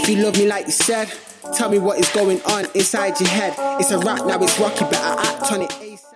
If you love me like you said, tell me what is going on inside your head. It's a rap now, it's rocky, better act on it ASAP.